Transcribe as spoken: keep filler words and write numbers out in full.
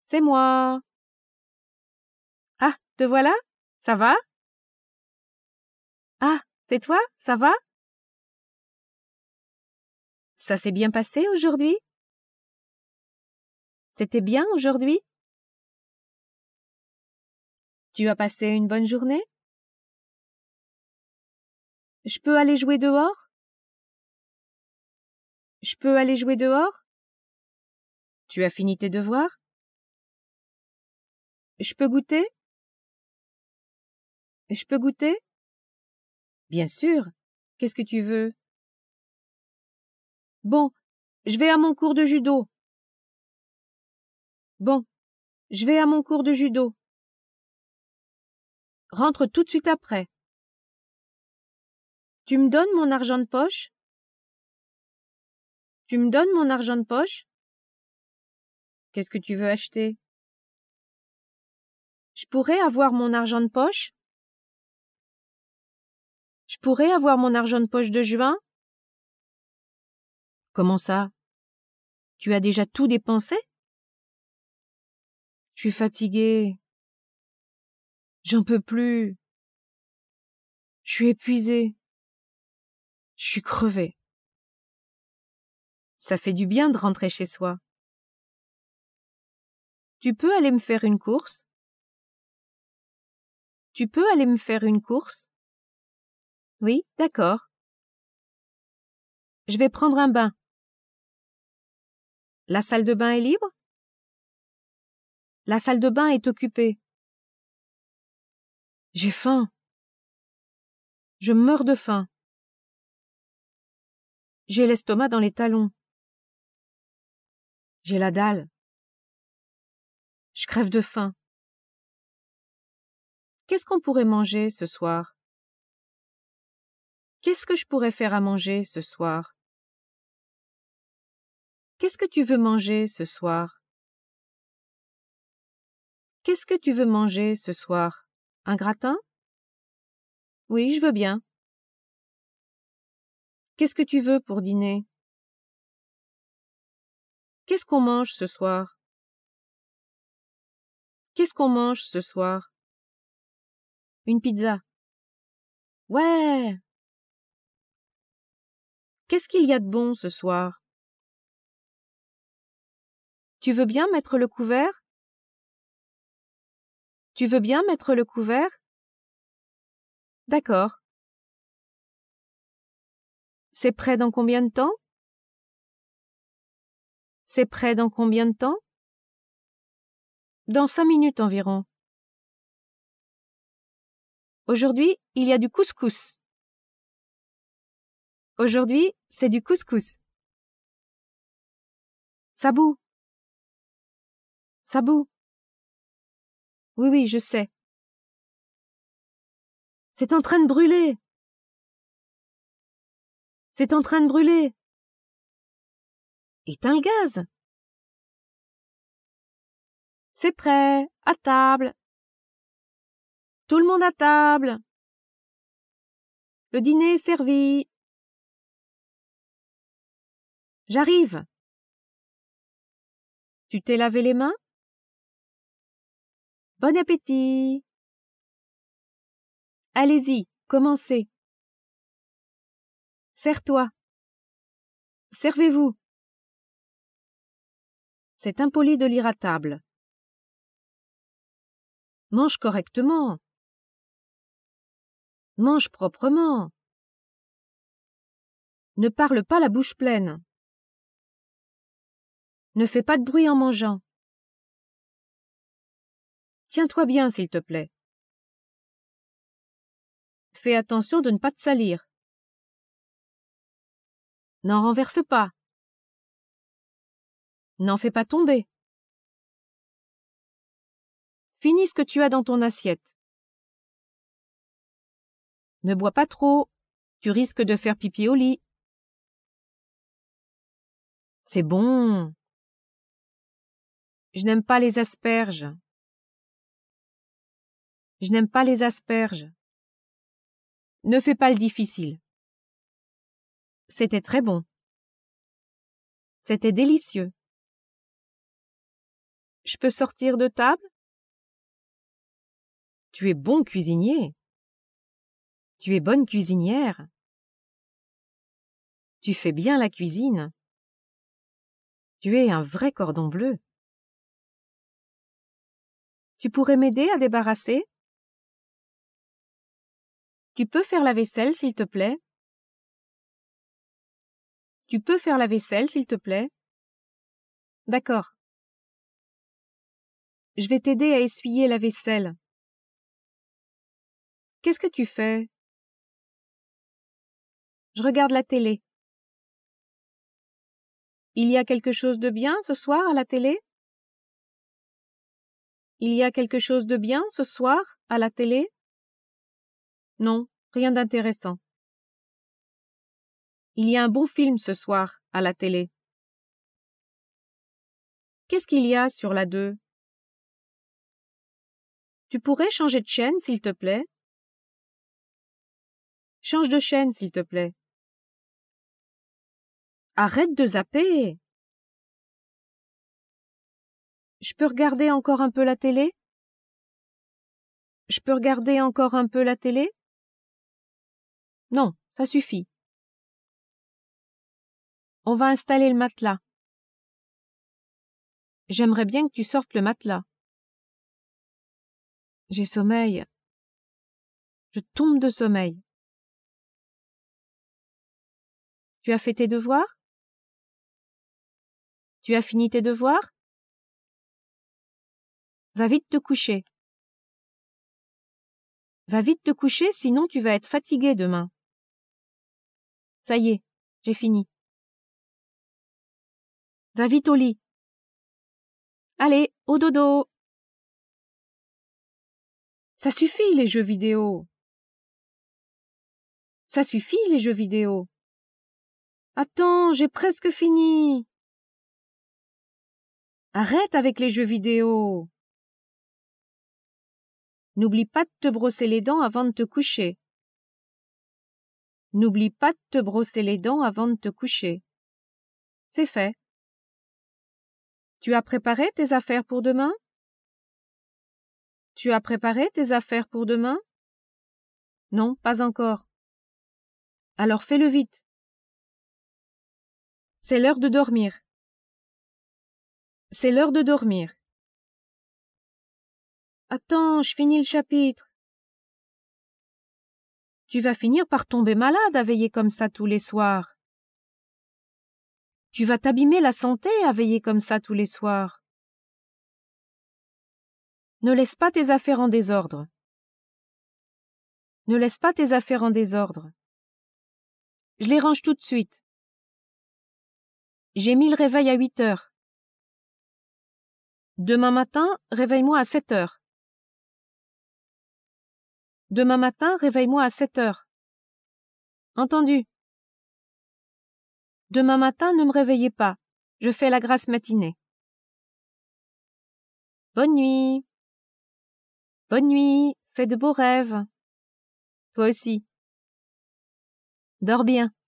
C'est moi. Ah, te voilà? Ça va? Ah, c'est toi? Ça va? Ça s'est bien passé aujourd'hui? C'était bien aujourd'hui? Tu as passé une bonne journée? Je peux aller jouer dehors? Je peux aller jouer dehors? Tu as fini tes devoirs? Je peux goûter? Je peux goûter? Bien sûr. Qu'est-ce que tu veux? Bon, je vais à mon cours de judo. Bon, je vais à mon cours de judo. Rentre tout de suite après. Tu me donnes mon argent de poche? Tu me donnes mon argent de poche? Qu'est-ce que tu veux acheter? Je pourrais avoir mon argent de poche? Je pourrais avoir mon argent de poche de juin? Comment ça? Tu as déjà tout dépensé? Je suis fatiguée. J'en peux plus. Je suis épuisée. Je suis crevée. Ça fait du bien de rentrer chez soi. Tu peux aller me faire une course? Tu peux aller me faire une course? Oui, d'accord. Je vais prendre un bain. La salle de bain est libre? La salle de bain est occupée. J'ai faim. Je meurs de faim. J'ai l'estomac dans les talons. J'ai la dalle. Je crève de faim. Qu'est-ce qu'on pourrait manger ce soir? Qu'est-ce que je pourrais faire à manger ce soir? Qu'est-ce que tu veux manger ce soir? Qu'est-ce que tu veux manger ce soir? Un gratin? Oui, je veux bien. Qu'est-ce que tu veux pour dîner? Qu'est-ce qu'on mange ce soir? Qu'est-ce qu'on mange ce soir? Une pizza. Ouais! Qu'est-ce qu'il y a de bon ce soir? Tu veux bien mettre le couvert? Tu veux bien mettre le couvert? D'accord. C'est prêt dans combien de temps? C'est prêt dans combien de temps? Dans cinq minutes environ. Aujourd'hui, il y a du couscous. Aujourd'hui, c'est du couscous. Sabou. Sabou. Oui, oui, je sais. C'est en train de brûler. C'est en train de brûler. Éteins le gaz. C'est prêt, à table. Tout le monde à table. Le dîner est servi. J'arrive. Tu t'es lavé les mains? Bon appétit. Allez-y, commencez. Serre-toi. Servez-vous. C'est impoli de lire à table. Mange correctement. Mange proprement. Ne parle pas la bouche pleine. Ne fais pas de bruit en mangeant. Tiens-toi bien, s'il te plaît. Fais attention de ne pas te salir. N'en renverse pas. N'en fais pas tomber. Finis ce que tu as dans ton assiette. Ne bois pas trop. Tu risques de faire pipi au lit. C'est bon. Je n'aime pas les asperges. Je n'aime pas les asperges. Ne fais pas le difficile. C'était très bon. C'était délicieux. Je peux sortir de table? Tu es bon cuisinier. Tu es bonne cuisinière. Tu fais bien la cuisine. Tu es un vrai cordon bleu. Tu pourrais m'aider à débarrasser? Tu peux faire la vaisselle, s'il te plaît? Tu peux faire la vaisselle, s'il te plaît? D'accord. Je vais t'aider à essuyer la vaisselle. Qu'est-ce que tu fais? Je regarde la télé. Il y a quelque chose de bien ce soir à la télé? Il y a quelque chose de bien ce soir à la télé? Non, rien d'intéressant. Il y a un bon film ce soir à la télé. Qu'est-ce qu'il y a sur la deux? Tu pourrais changer de chaîne, s'il te plaît? Change de chaîne, s'il te plaît. Arrête de zapper! Je peux regarder encore un peu la télé? Je peux regarder encore un peu la télé? Non, ça suffit. On va installer le matelas. J'aimerais bien que tu sortes le matelas. J'ai sommeil. Je tombe de sommeil. Tu as fait tes devoirs? Tu as fini tes devoirs? Va vite te coucher. Va vite te coucher, sinon tu vas être fatigué demain. Ça y est, j'ai fini. Va vite au lit. Allez, au dodo. Ça suffit les jeux vidéo. Ça suffit les jeux vidéo. Attends, j'ai presque fini. Arrête avec les jeux vidéo. N'oublie pas de te brosser les dents avant de te coucher. N'oublie pas de te brosser les dents avant de te coucher. C'est fait. Tu as préparé tes affaires pour demain? Tu as préparé tes affaires pour demain? Non, pas encore. Alors fais-le vite. C'est l'heure de dormir. C'est l'heure de dormir. Attends, je finis le chapitre. Tu vas finir par tomber malade à veiller comme ça tous les soirs. Tu vas t'abîmer la santé à veiller comme ça tous les soirs. Ne laisse pas tes affaires en désordre. Ne laisse pas tes affaires en désordre. Je les range tout de suite. J'ai mis le réveil à huit heures. Demain matin, réveille-moi à sept heures. Demain matin, réveille-moi à sept heures. Entendu. Demain matin, ne me réveillez pas. Je fais la grasse matinée. Bonne nuit. Bonne nuit. Fais de beaux rêves. Toi aussi. Dors bien.